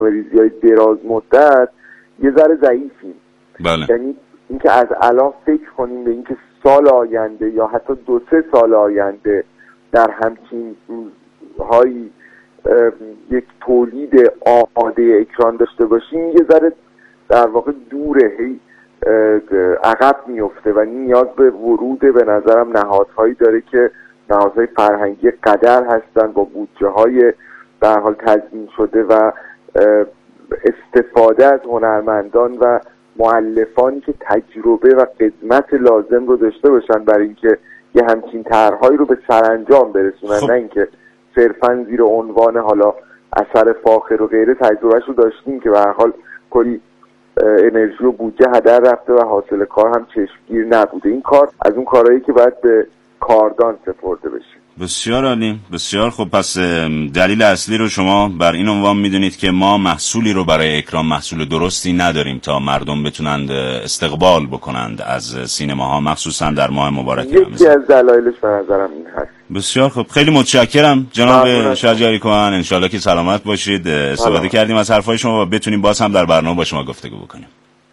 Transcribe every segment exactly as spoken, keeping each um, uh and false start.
برنامه‌ریزی‌های دراز مدت یه ذره ضعیفیم. بله. یعنی اینکه از الان فکر کنیم به اینکه سال آینده یا حتی دو سه سال آینده در همچین روزهایی یک تولید آماده اکران داشته باشیم یه ذره در واقع دوره، هی عقب میفته و نیاز به ورود به نظرم نهادهایی داره که نهادهای فرهنگی قدر هستن با بودجه های به هر حال تضمین شده و استفاده از هنرمندان و مؤلفانی که تجربه و خدمت لازم رو داشته باشن برای اینکه یه همچین طرحهایی رو به سرانجام برسونن. خب. نه اینکه صرفاً زیر عنوان حالا اثر فاخر و غیره تجربهش رو داشتیم که به هر حال کلی انرژی و بودجه هدر رفته و حاصل کار هم چشمگیر نبوده. این کار از اون کارهایی که باید به کاردان سپرده بشه. بسیار عالی، بسیار خوب. پس دلیل اصلی رو شما بر این عنوان میدونید که ما محصولی رو برای اکرام، محصول درستی نداریم تا مردم بتونند استقبال بکنند از سینماها، مخصوصا در ماه مبارک رمضان. یکی از دلایلش به نظرم این هست. بسیار خوب، خیلی متشکرم جناب شجریی کهن. انشالله که سلامت باشید. استفاده کردیم از حرفای شما و بتونیم باز هم در برنامه با شما گفتگو بکنیم.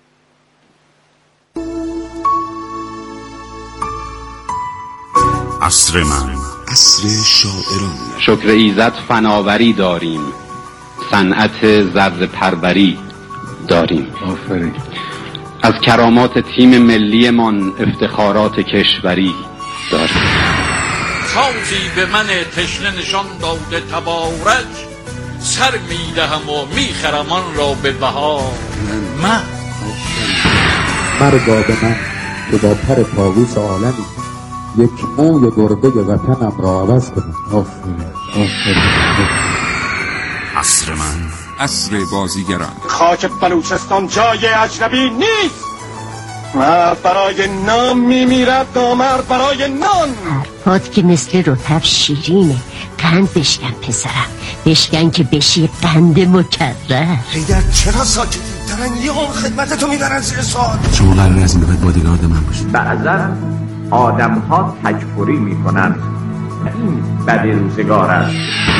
عصر من، عصر شاعران. شکر ایزد فناوری داریم، صنعت ذره پروری داریم. آفرین. از کرامات تیم ملی من افتخارات کشوری داریم. سازی به من تشنه نشان داده تبارک، سر میدهم و میخرم آن را به بهار. من مرگا به من که با پر طاووس عالمی یک موی گربه وطنم را عوض کنم. آفرین آفرین. عصر من، عصر بازیگران. خاک بلوچستان جای اجنبی نیست. مرد برای نام میمیرد، نامرد برای نان. حرفات که مثل رطب شیرینه. قند بشکن پسرم، بشکن که بشی قند مکرر. حیدر چرا ساکتی؟ دارن یه هم خدمتتو میبرن زیر سوال. شما قرار از این بخواید بادیگارد من باشید. بعضا آدم ها تکفری میکنن، این بد روزگار است.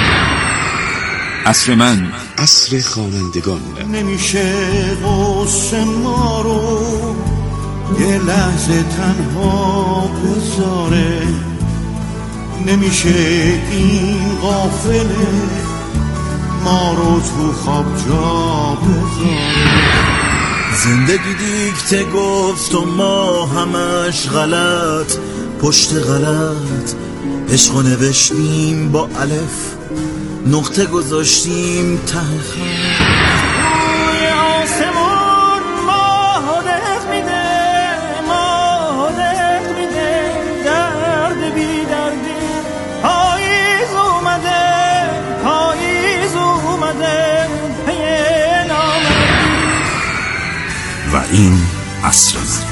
عصر من، عصر خوانندگان. نمیشه غصه ما رو یه لحظه تنها بذاره، نمیشه این غافله ما رو تو خواب جا بذاره. زندگی دیکته گفت و ما همش غلط پشت غلط، عشقو نوشتیم با الف، نقطه گذاشتیم ته خط. روی آسمون ماه دق میده، ماه دق میده، درد بی دردی. پاییز اومده، پاییز اومده، پی نامردی. و این عصر من.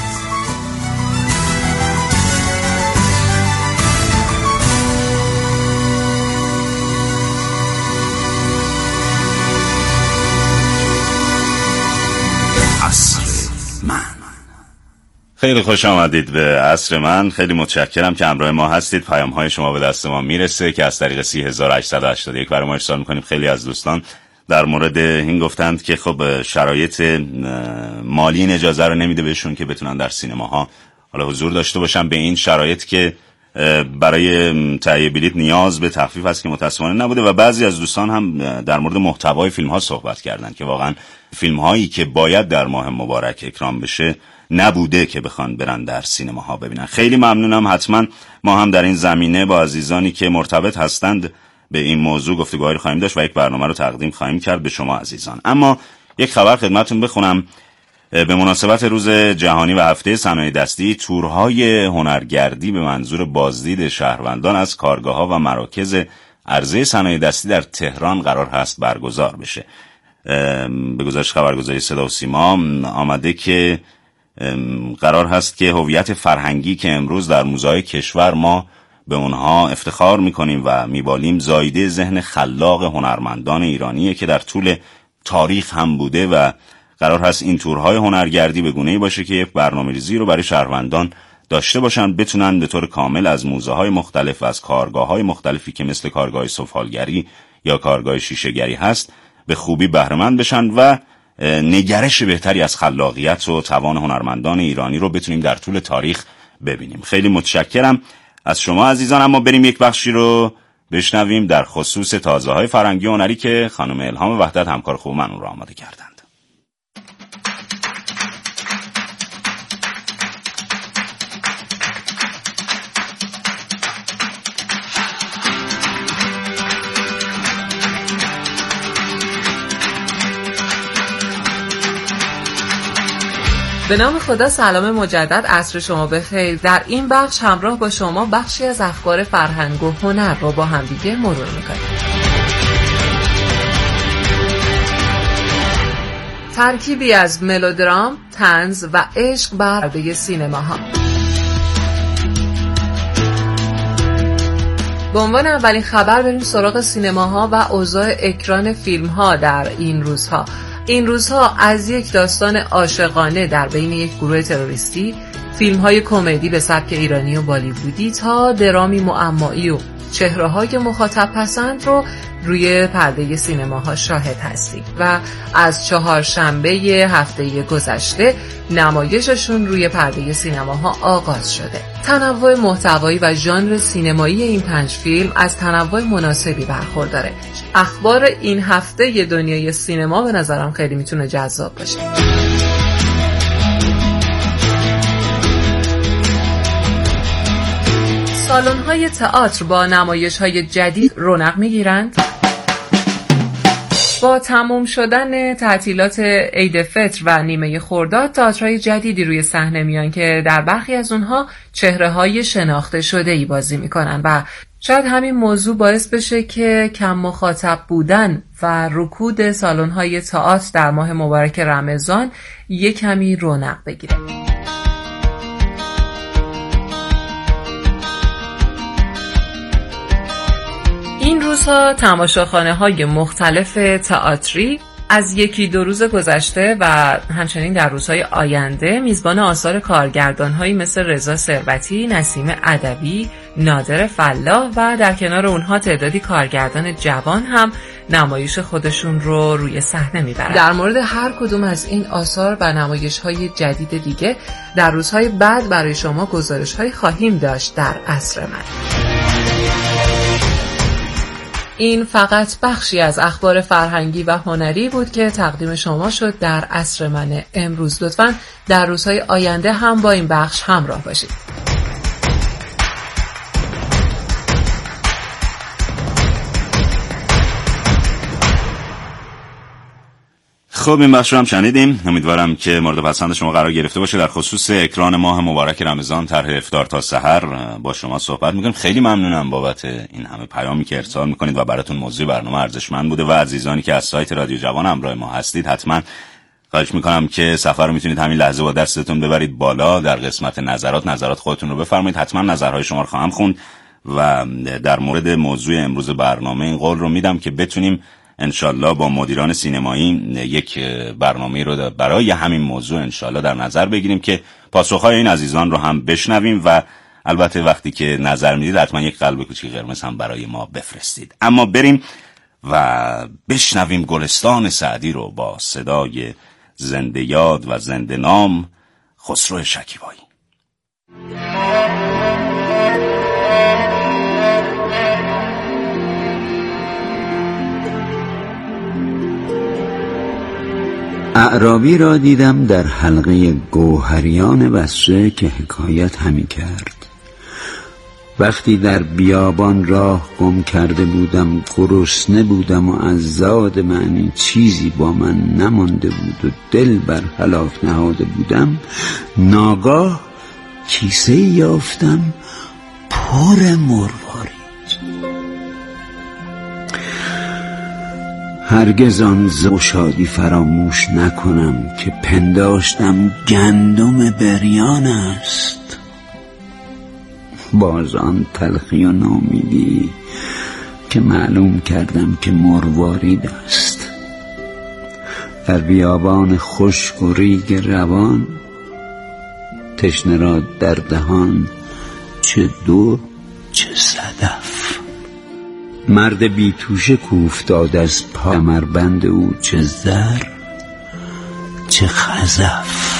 خیلی خوش آمدید به عصر من. خیلی متشکرم که همراه ما هستید. پیام های شما به دست ما میرسه که از طریق سی هزار و هشتصد و هشتاد و یک برای ما ارسال میکنیم. خیلی از دوستان در مورد این گفتند که خب شرایط مالی این اجازه رو نمیده بهشون که بتونن در سینماها حالا حضور داشته باشن. به این شرایط که برای تهیه بلیط نیاز به تخفیف هست که متاسفانه نبوده. و بعضی از دوستان هم در مورد محتوای فیلم ها صحبت کردن که واقعا فیلم هایی که باید در ماه مبارک اکرام بشه نبوده که بخوان برن در سینماها ببینن. خیلی ممنونم. حتما ما هم در این زمینه با عزیزانی که مرتبط هستند به این موضوع گفتگوهایی خواهیم داشت و یک برنامه رو تقدیم خواهیم کرد به شما عزیزان. اما یک خبر خدمتتون بخونم. به مناسبت روز جهانی و هفته صنایع دستی، تورهای هنرگردی به منظور بازدید شهروندان از کارگاه‌ها و مراکز عرضه صنایع دستی در تهران قرار هست برگزار بشه. به گزارش خبرگزاری صدا و سیما آمده که قرار هست که هویت فرهنگی که امروز در موزه‌های کشور ما به اونها افتخار میکنیم و میبالیم، زایده ذهن خلاق هنرمندان ایرانیه که در طول تاریخ هم بوده و قرار هست این تورهای هنرگردی به گونه‌ای باشه که یک برنامه‌ریزی رو برای شهروندان داشته باشن، بتونن به طور کامل از موزه‌های مختلف و از کارگاه‌های مختلفی که مثل کارگاه سفالگری یا کارگاه شیشه‌گری هست به خوبی بهره‌مند بشن و نگرش بهتری از خلاقیت و توان هنرمندان ایرانی رو بتونیم در طول تاریخ ببینیم. خیلی متشکرم از شما عزیزان. اما بریم یک بخشی رو بشنویم در خصوص تازه‌های فرهنگی و هنری که خانم الهام وحدت همکار خوب من اون رو آماده کردند. به نام خدا، سلام مجدد، عصر شما بخیر. در این بخش همراه با شما بخشی از اخبار فرهنگ و هنر رو با هم دیگه مرور میکنیم. ترکیبی از ملودرام، طنز و عشق بر پرده سینماها. به عنوان اولین خبر بریم سراغ سینماها و اوضاع اکران فیلم‌ها در این روزها. این روزها از یک داستان عاشقانه در بین یک گروه تروریستی، فیلم‌های کمدی به سبک ایرانی و بالیوودی تا درامی معمایی و چهره‌های مخاطب پسند رو روی پرده سینماها شاهد هستیم و از چهارشنبه هفته گذشته نمایششون روی پرده سینماها آغاز شده. تنوع محتوایی و ژانر سینمایی این پنج فیلم از تنوع مناسبی برخورداره. اخبار این هفته دنیای سینما به نظرم خیلی میتونه جذاب باشه. سالن‌های تئاتر با نمایش‌های جدید رونق می‌گیرند. با تمام شدن تعطیلات عید فطر و نیمه خرداد، تئاترهای جدیدی روی صحنه میان که در برخی از اونها چهره‌های شناخته شده‌ای بازی می‌کنن و شاید همین موضوع باعث بشه که کم مخاطب بودن و رکود سالن‌های تئاتر در ماه مبارک رمضان یک کمی رونق بگیره. این روزها تماشاخانه‌های مختلف تئاتری از یکی دو روز گذشته و همچنین در روزهای آینده میزبان آثار کارگردان‌هایی مثل رضا ثروتی، نسیم ادبی، نادر فلاح و در کنار اونها تعدادی کارگردان جوان هم نمایش خودشون رو روی صحنه میبرن. در مورد هر کدوم از این آثار و نمایش‌های جدید دیگه در روزهای بعد برای شما گزارش‌هایی خواهیم داشت در عصر من. این فقط بخشی از اخبار فرهنگی و هنری بود که تقدیم شما شد در عصر من امروز. لطفاً در روزهای آینده هم با این بخش همراه باشید. خب این بخش رو هم شنیدیم. امیدوارم که مورد پسند شما قرار گرفته باشه. در خصوص اکران ماه مبارک رمضان طرح افطار تا سحر با شما صحبت میکنیم. خیلی ممنونم بابت این همه پیامی که ارسال میکنید و براتون موضوع برنامه ارزشمند بوده و عزیزانی که از سایت رادیو جوان همراه ما هستید، حتما خواهش میکنم که سفر رو میتونید همین لحظه با دستتون ببرید بالا. در قسمت نظرات نظرات خودتون رو بفرمایید. حتما نظرهای شما رو خواهم خوند و در مورد موضوع امروز برنامه این قول رو میدم که بتونیم انشالله با مدیران سینمایی یک برنامه رو برای همین موضوع انشالله در نظر بگیریم که پاسخهای این عزیزان رو هم بشنویم و البته وقتی که نظر میدید حتما یک قلب کوچیک قرمز هم برای ما بفرستید. اما بریم و بشنویم گلستان سعدی رو با صدای زنده یاد و زنده نام خسرو شکیبایی. اعرابی را دیدم در حلقه گوهریان بصره که حکایت همی کرد. وقتی در بیابان راه گم کرده بودم، گرسنه بودم و از زاد معنی چیزی با من نمانده بود و دل بر هلاک نهاده بودم، ناگاه کیسه یافتم پر مروارید. هرگز آن شادی فراموش نکنم که پنداشتم گندم بریان است. باز آن تلخی و نامیدی که معلوم کردم که مروارید است. در بیابان خشک و ریگ روان، تشنه را در دهان چه دور چه صدف. مرد بی توشه کوفتاد از پا، کمربند او چه زر چه خزف.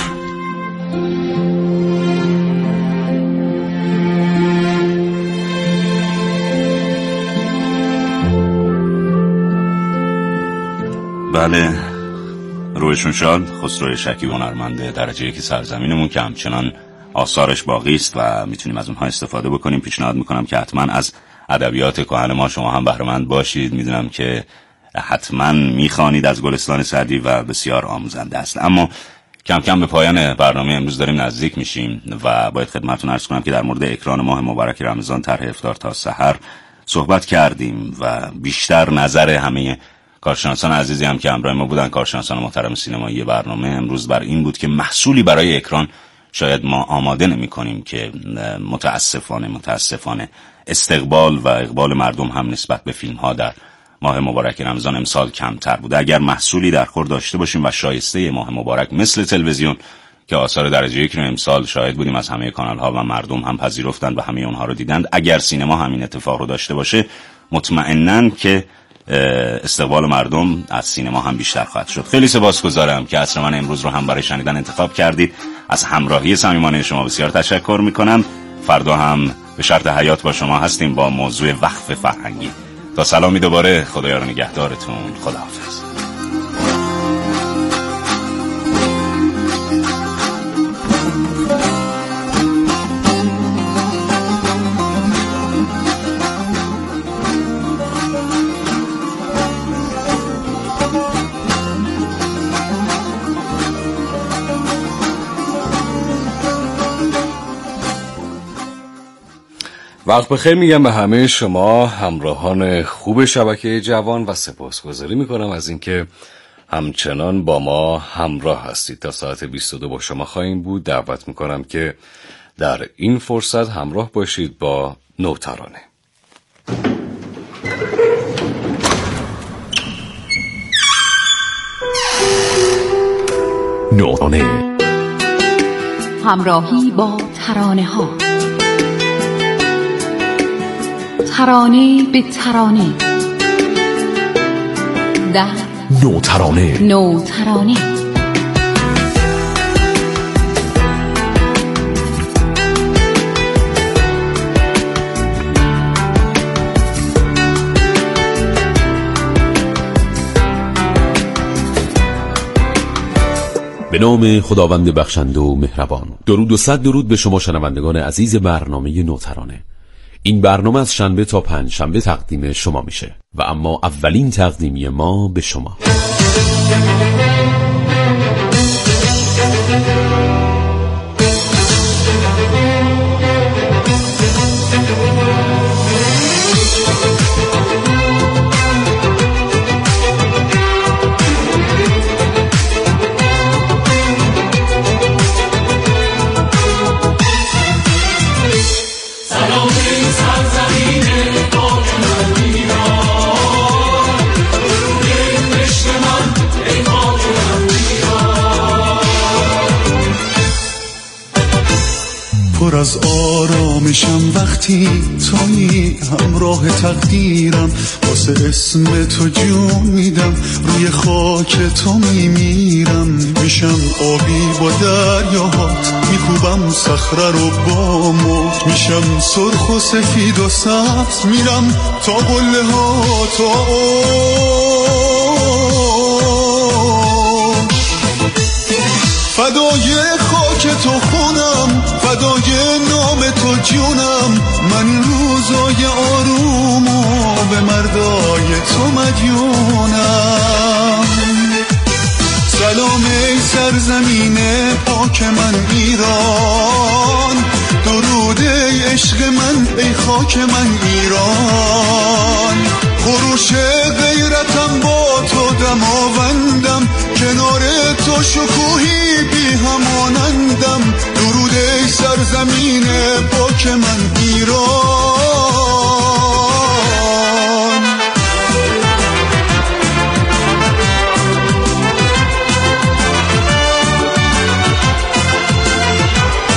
بله، رویشون شاد. خسرو شکیب هنرمند درجه یکی سرزمینمون که همچنان آثارش باقی است و میتونیم از اونها استفاده بکنیم. پیشنهاد میکنم که حتما از ادبیات کهن ما شما هم بهره‌مند باشید. میدونم که حتما میخوانید از گلستان سعدی و بسیار آموزنده است. اما کم کم به پایان برنامه امروز داریم نزدیک میشیم و باید خدمتتون عرض کنم که در مورد اکران ماه مبارک رمضان طرح افطار تا سحر صحبت کردیم و بیشتر نظر همه کارشناسان عزیزی هم که همراه ما بودن، کارشناسان محترم سینمایی برنامه، امروز بر این بود که محصولی برای اکران شاید ما آماده نمی کنیم که متاسفانه متاسفانه استقبال و اقبال مردم هم نسبت به فیلم ها در ماه مبارک رمضان امسال کمتر بوده. اگر محصولی در خور داشته باشیم و شایسته ماه مبارک مثل تلویزیون که آثار درجه یک رو امسال شاهد بودیم از همه کانال ها و مردم هم پذیرفتند و همه اونها رو دیدند، اگر سینما همین اتفاق رو داشته باشه مطمئناً که استقبال مردم از سینما هم بیشتر خواهد شد. خیلی سپاسگزارم که عصر من امروز رو هم برای شنیدن انتخاب کردید. از همراهی صمیمانه شما بسیار تشکر میکنم. فردا هم به شرط حیات با شما هستیم با موضوع وقف فرهنگی. تا سلامی دوباره، خدایا نگهدارتون. خداحافظ. وقت بخیر میگم به همه شما همراهان خوب شبکه جوان و سپاسگزاری میکنم از اینکه همچنان با ما همراه هستید. تا ساعت بیست و دو با شما خواهیم بود. دعوت میکنم که در این فرصت همراه باشید با نوترانه. نوترانه، همراهی با ترانه ها، ترانه به ترانه، در نوترانه. نوترانه به نام خداوند بخشنده و مهربان. درود و صد درود به شما شنوندگان عزیز برنامه نوترانه. این برنامه از شنبه تا پنج شنبه تقدیم شما میشه و اما اولین تقدیمی ما به شما. پر از آرامشم وقتی تویی همراه تقدیرم، واسه اسم تو جون میدم، روی خاک تو میمیرم، میشم آبی با دریاهات، میکوبم صخره رو با موج، میشم سرخ و سفید و سبز، میرم تا قله ها تا فدای خاک تو خونم، فدای نام تو جونم، من این روزای آرومو به مردای تو مدیونم. سلام ای سرزمین پاک من ایران، درود ای عشق من ای خاک من ایران، خروش غیرتم با تو دماوندم، کنار تو شکوهی بی همانندم، درود ای سرزمین پاک من ایران.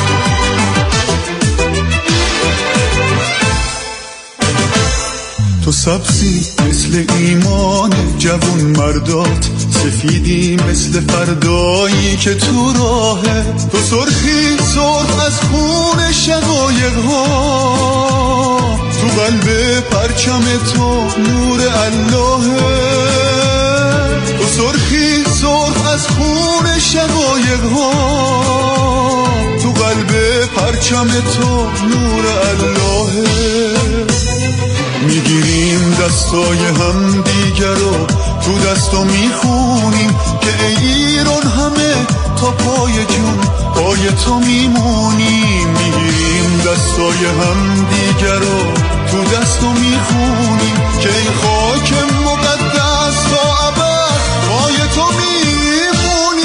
تو سبزی مثل ایمان جوون مردات، سفیدی مثل فردایی که تو راهه، تو سرخی سرخ از خون شقایق ها، تو قلب پرچم تو نور اللهه، تو سرخی سرخ از خون شقایق ها، تو قلب پرچم تو نور اللهه. میگیریم دستای هم دیگر رو تو دستو میخونیم که ای ایران همه تا پای جون پای تو میمونیم. میگیریم دستای هم دیگر رو تو دستو میخونیم که ای خاک مقدس تا ابد پای تو میمونیم.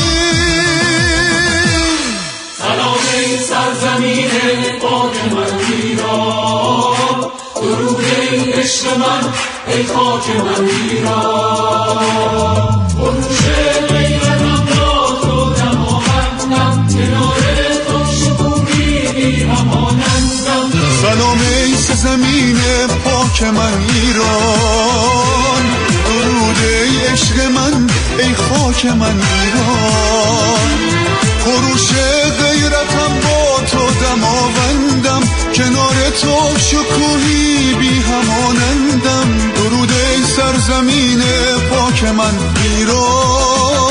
سلام ای سرزمین پاک من ایران، درود ای عشق من ای خاک من ایران، خروش غیرتم را تو دماوندم، کنار تو شکوهی بی همانندم. سلام ای زمین پاک من ایران، درود ای عشق من ای خاک من ایران، خروش غیرتم با تو دماوندم، کنار تو شکوهی بی همانندم. درود ای سرزمین پاک من ایران.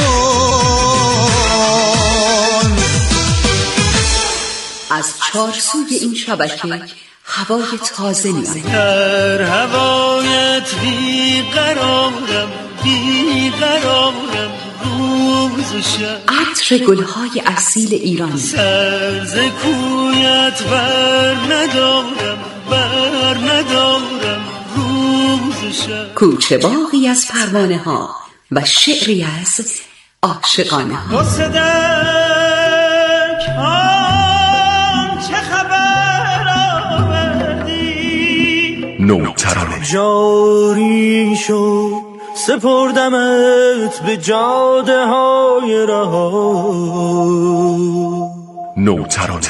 از چارسوی این شبکه هوای تازه میاد. در هوایت بیقرارم بیقرارم روز و شب، عطر گلهای اصیل ایرانی، سر ز کویت بر ندارم بر ندارم روز و شب. کوچه باغی از پروانه ها و شعری از عاشقانه ها. صدک چه خبر آوردی؟ نوترانه جاری شد سپردمت به جاده های رها. نوترانه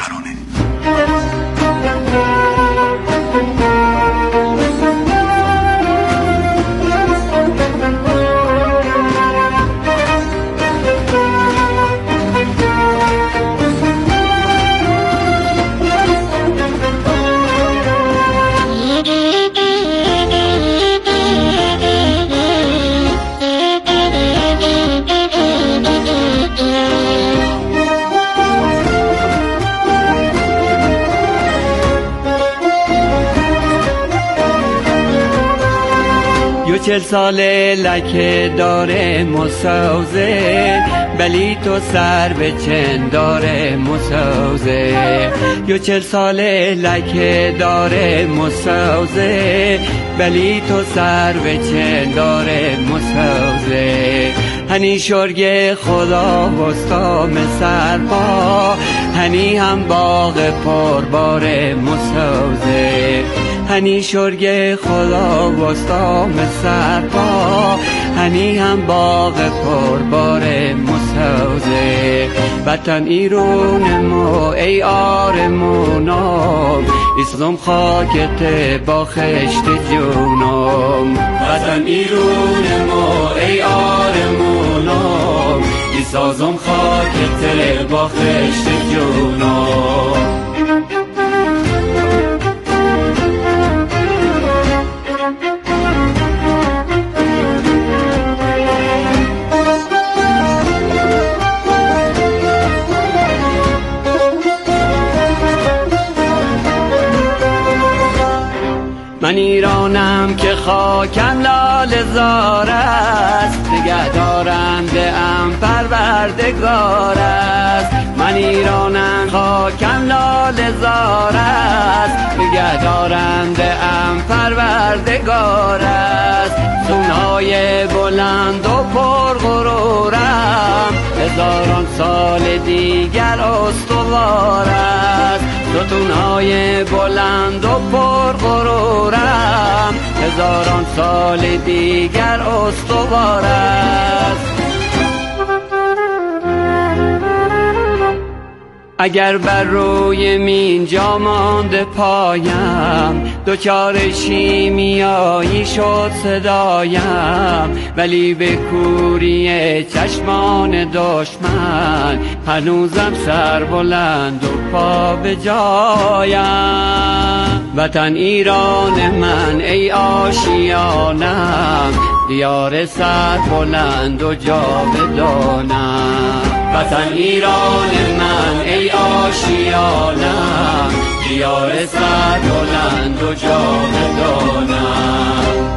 چل ساله لکه داره مسوزه، بلی تو سر به چند داره مسوزه. یو چل ساله لکه داره مسوزه، بلی تو سر به چند داره مسوزه. هنی شرگ خدا وستام سرپا، هنی هم باغ پربار مسوزه. هنی شرگ خدا وستام سرپا، هنی هم باغ پربار مسوزه. وطن ایرون مو ای آرمونم، اسلام خاکت با خشت جونم. وطن ایرون مو ای آرمونم، اسلام خاکت با خشت جونم. من ایرانم که خاکم لاله زار است، نگه دارنده ام پروردگار است. من ایرانم خاکم لاله زار است، نگه دارنده ام پروردگار است. سونای بلند و پرغرورم، هزاران سال دیگر استوار است. ستونهای بلند و پرغرورم، هزاران سال دیگر استوار است. اگر بر روی مینجا مانده پایم دچار شیمیایی شد صدایم، ولی به کوری چشمان دشمن هنوزم سر بلند و پا به جایم. وطن ایران من ای آشیانم، دیار سر بلند و جاودانم. وطن ایران من ای آشیانم، دیار سر بلند و جاودانم.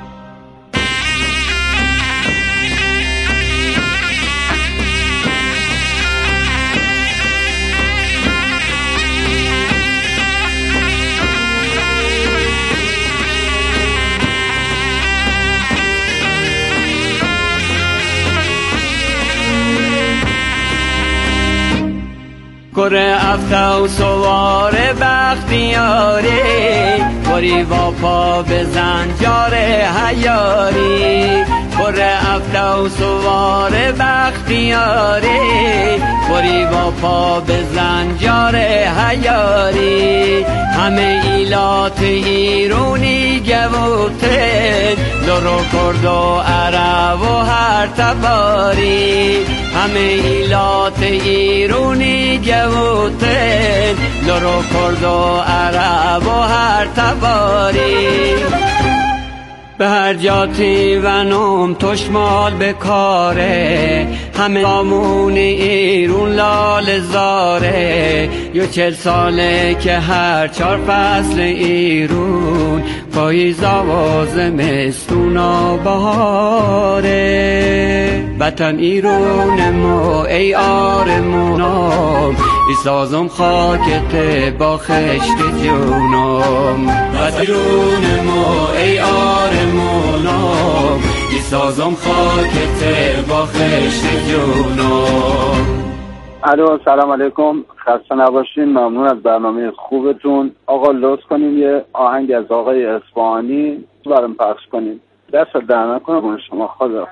کره افته و سوار بختیاری، بری با پا به زنجار حیاری. کره افته و سوار بختیاری، بری با پا به زنجار حیاری. همه ایلات ایرونی گوته، لرو کرد و عرب و هر تباری. همه ایلات ایرونی گوته، لرو کرد و عرب و هر تباری. به هر جاتی و نوم تشمال بکاره، همه دامون ایرون لال زاره. یو چل ساله که هر چار فصل ایرون پاییز آواز مستون و بهاره. وطن ایرون ما ای آرمونم، ای سازم خاکت با خشت جونم. وطن ایرون ما ای آرمونم، ای سازم خاکت با خشت جونم. الو سلام علیکم، خسته نباشین، ممنون از برنامه خوبتون. آقا لطف کنین یه آهنگ از آقای اصفهانی برام پخش کنین. دست در نکنم شما. خدا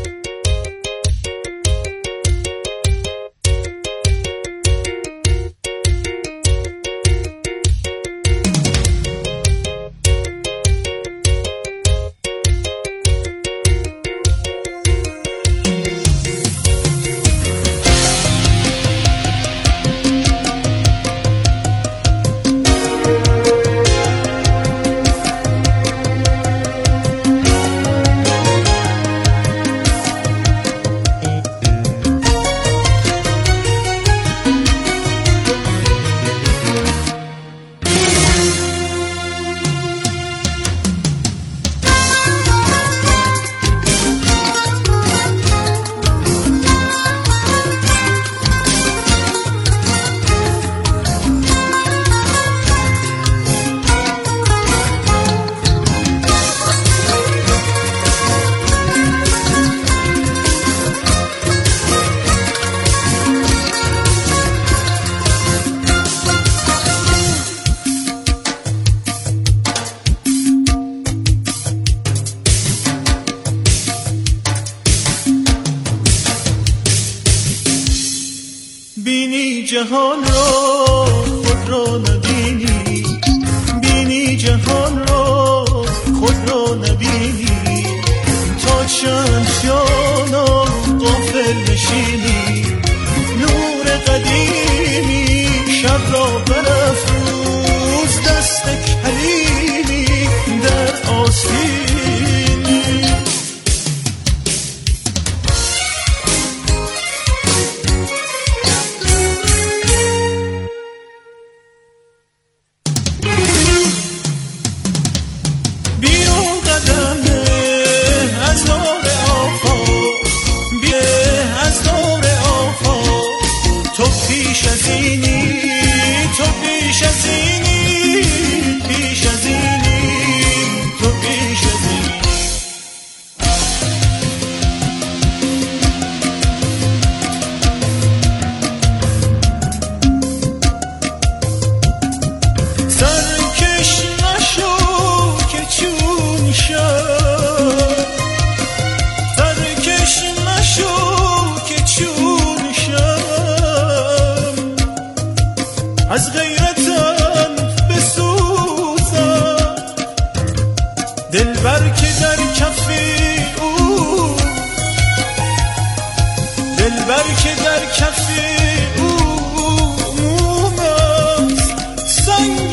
بینی جهان رو خود رو نبینی، بینی جهان رو خود رو نبینی. تا چند جانا غافل نشینی، نور قدیمی شب را برافروز، دست کلیمی در آستینی. از دور هر که در کف او موم است سنگ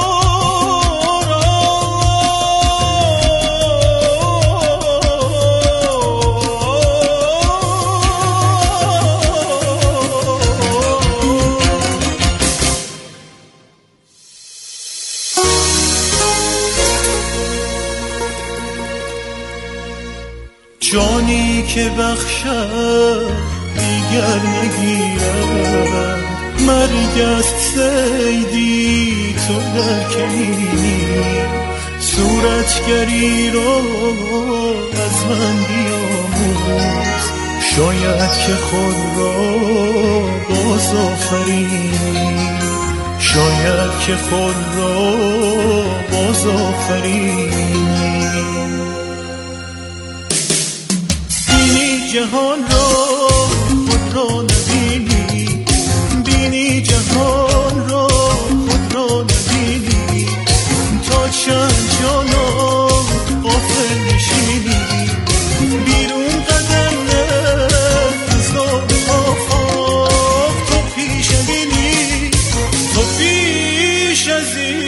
جانی که بخشد دیگر نگیرد مرگ است صیدی تو در کمینی صورتگری را از من بیاموز شاید که خود را باز آفرینی شاید که خود را باز آفرینی جهان را خود را نبینی بینی جهان را خود را نبینی تا چند جانان غافل نشینی بیرون قدم نه از آب آفاق تو پیش بینی تو پیش از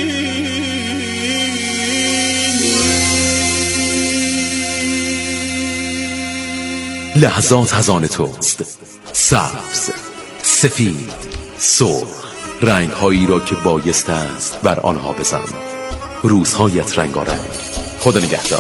لحظات از آن توست، سبز، سفید، سرخ، رنگ هایی را که بایسته است بر آنها بزن. روزهایت رنگارنگ. خدا نگهدار.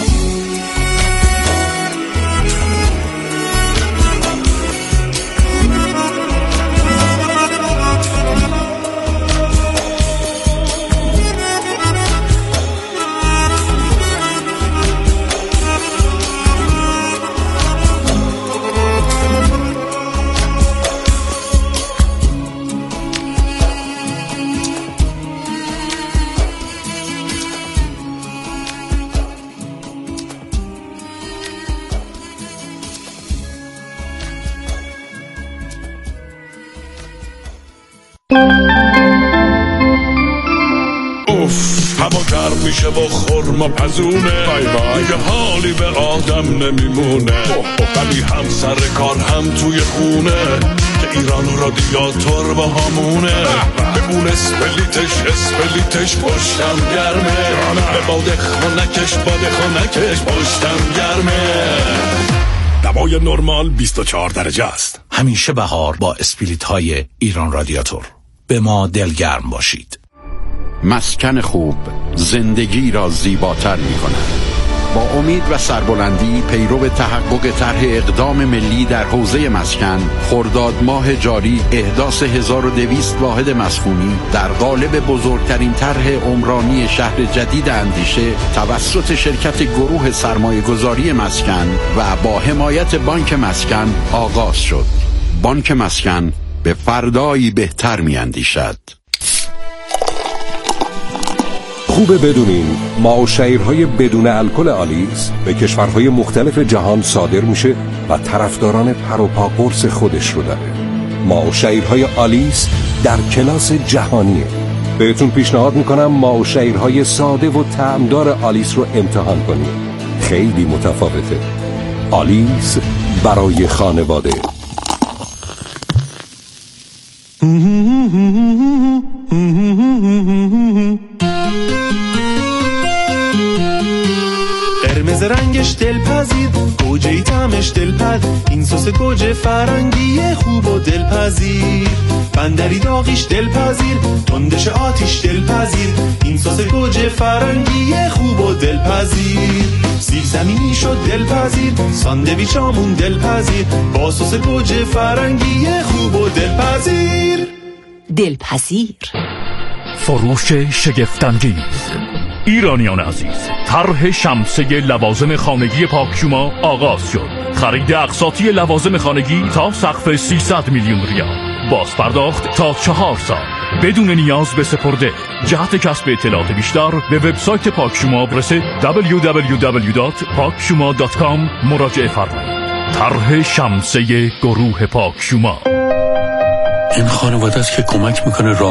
اوف هوا گرم میشه با خورما پزونه دیگه حالی به آدم نمیمونه ولی هم سر کار هم توی خونه که ایران رادیاتور با همونه ببون اسپلیتش اسپلیتش پشتم گرمه به باده خانکش باده خانکش پشتم گرمه دوای نرمال بیست و چهار درجه است. همیشه بهار با اسپلیت های ایران رادیاتور. به ما دلگرم باشید. مسکن خوب زندگی را زیباتر می کند. با امید و سربلندی پیرو تحقق طرح اقدام ملی در حوزه مسکن، خرداد ماه جاری احداث هزار و دویست واحد مسکونی در قالب بزرگترین طرح عمرانی شهر جدید اندیشه توسط شرکت گروه سرمایه‌گذاری مسکن و با حمایت بانک مسکن آغاز شد. بانک مسکن به فردایی بهتر می اندیشد. خوبه بدونین معاشیرهای بدون الکل آلیس به کشورهای مختلف جهان صادر میشه و طرفداران پر و پا قرص خودش رو داره. معاشیرهای آلیس در کلاس جهانیه. بهتون پیشنهاد میکنم معاشیرهای ساده و طعمدار آلیس رو امتحان کنید. خیلی متفاوته. آلیس برای خانواده. قرمز رنگش دلپذیر، گوجه‌ای طعمش دلپذیر، این سس گوجه فرنگی خوب و دلپذیر، بندری داغیش دلپذیر، تندش آتیش دلپذیر، این سس گوجه فرنگی خوب و دلپذیر، سیب زمینی شد دلپذیر، ساندویچامون دلپذیر، با سس گوجه فرنگی خوب و دلپذیر. دلپذیر. فروش شگفت‌انگیز. ایرانیان عزیز، طرح شمسه لوازم خانگی پاکشوما آغاز شد. خرید اقساطی لوازم خانگی تا سقف سیصد میلیون ریال، باز پرداخت تا چهار سال بدون نیاز به سپرده. جهت کسب اطلاعات بیشتر به وبسایت پاکشوما آدرس دبلیو دبلیو دبلیو دات پاکشوما دات کام مراجعه فرمایید. طرح شمسه گروه پاکشوما. این خانواده است که کمک میکنه